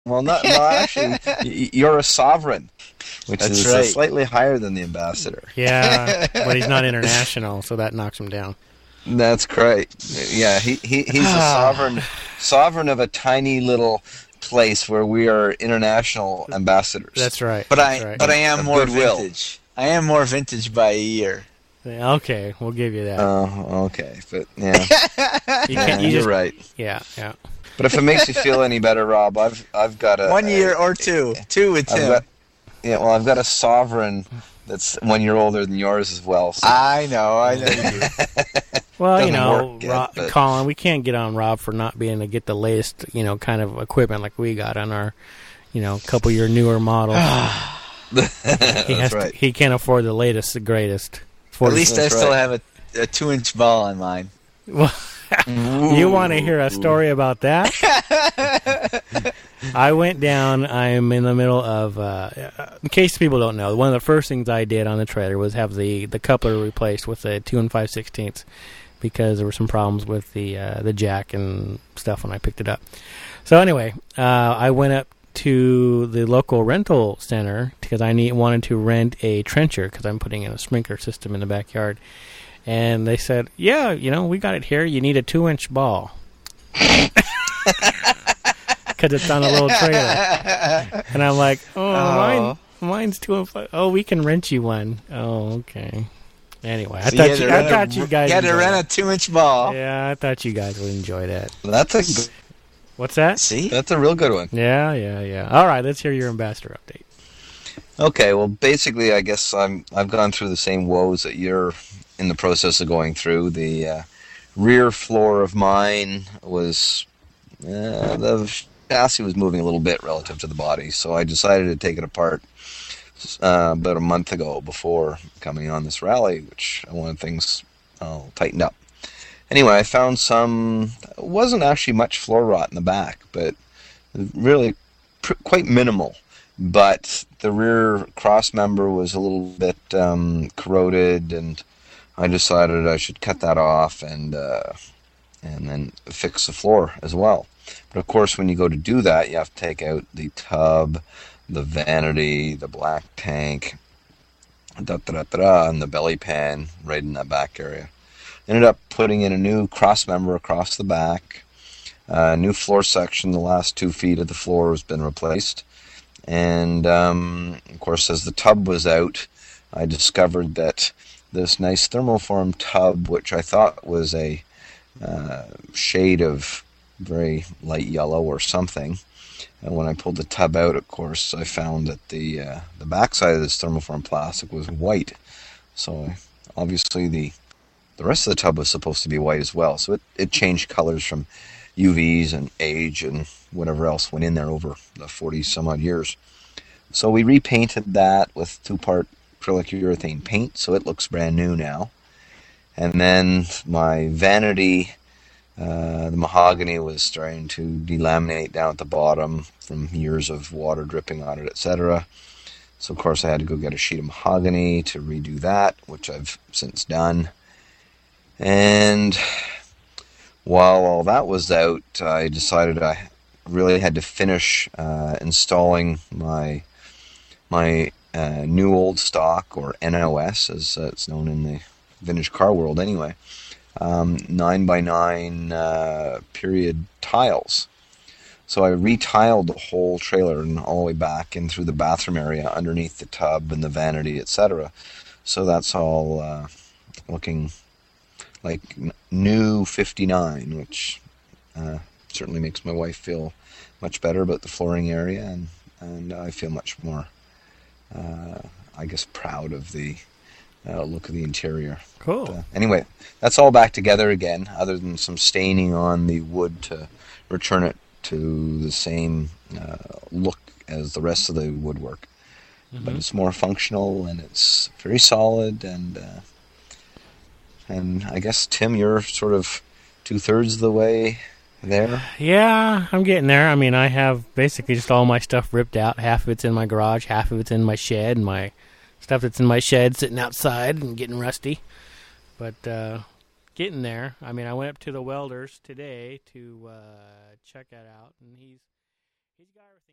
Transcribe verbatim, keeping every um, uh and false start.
Well, not no. Actually, y- you're a sovereign, which That's is uh, right. slightly higher than the ambassador. Yeah, but he's not international, so that knocks him down. That's correct. Yeah, he, he he's a sovereign sovereign of a tiny little place where we are international ambassadors. That's right. But that's I right. but I am Of more goodwill. vintage. I am more vintage by a year. Yeah, okay, we'll give you that. Oh, okay, but yeah, you yeah can't. You you're just, right. Yeah, yeah. But if it makes you feel any better, Rob, I've I've got a One year a- or two. Two with I've Tim. got, yeah, well, I've got a sovereign that's one year older than yours as well. So. I know, I know you do. Well, you Doesn't know, work yet, Rob, but- Colin, we can't get on Rob for not being to get the latest, you know, kind of equipment like we got on our, you know, couple year newer model. he That's has right. to, he can't afford the latest, the greatest. At least I That's still right. have a, a two-inch ball on mine. Well, you want to hear a story about that? I went down. I'm in the middle of. Uh, in case people don't know, one of the first things I did on the trailer was have the, the coupler replaced with a two and five sixteenths because there were some problems with the uh, the jack and stuff when I picked it up. So anyway, uh, I went up to the local rental center because I need wanted to rent a trencher because I'm putting in a sprinkler system in the backyard. And they said, yeah, you know, we got it here. You need a two-inch ball. Because it's on a little trailer. And I'm like, oh, Oh. Mine, mine's two and five. Oh, we can rent you one. Oh, okay. Anyway, I So thought had you, to I rent a- thought you guys You had to enjoyed rent a it. two-inch ball. Yeah, I thought you guys would enjoy that. That's a What's that? See? that's a real good one. Yeah, yeah, yeah. All right, let's hear your ambassador update. Okay, well, basically, I guess I'm I've gone through the same woes that you're in the process of going through. The uh, rear floor of mine was uh, the chassis was moving a little bit relative to the body, so I decided to take it apart uh, about a month ago before coming on this rally, which I wanted things all tightened up. Anyway, I found some. It wasn't actually much floor rot in the back, but really pr- quite minimal. But the rear cross member was a little bit um, corroded, and I decided I should cut that off and uh, and then fix the floor as well. But of course, when you go to do that, you have to take out the tub, the vanity, the black tank, da da da da, and the belly pan right in that back area. Ended up putting in a new cross member across the back, a uh, new floor section. The last two feet of the floor has been replaced. And, um, of course, as the tub was out, I discovered that this nice thermoform tub, which I thought was a uh, shade of very light yellow or something, and when I pulled the tub out, of course, I found that the uh, the backside of this thermoform plastic was white. So obviously the the rest of the tub was supposed to be white as well. So it, it changed colors from U Vs and age and whatever else went in there over the forty some odd years. So we repainted that with two-part acrylic urethane paint, so it looks brand new now. And then my vanity, uh, the mahogany was starting to delaminate down at the bottom from years of water dripping on it, et cetera. So of course I had to go get a sheet of mahogany to redo that, which I've since done. And while all that was out, I decided I really had to finish uh, installing my my uh, new old stock, or N O S, as uh, it's known in the vintage car world anyway, um, nine by nine uh, period tiles. So I retiled the whole trailer and all the way back in through the bathroom area, underneath the tub and the vanity, et cetera. So that's all uh, looking like new fifty-nine, which uh, certainly makes my wife feel much better about the flooring area, and, and I feel much more, uh, I guess, proud of the uh, look of the interior. Cool. But, uh, anyway, that's all back together again, other than some staining on the wood to return it to the same uh, look as the rest of the woodwork. Mm-hmm. But it's more functional, and it's very solid, and uh, and I guess, Tim, you're sort of two-thirds of the way there. Yeah, I'm getting there. I mean, I have basically just all my stuff ripped out. Half of it's in my garage, half of it's in my shed, and my stuff that's in my shed sitting outside and getting rusty. But uh, getting there. I mean, I went up to the welders today to uh, check that out, and he's he's got everything.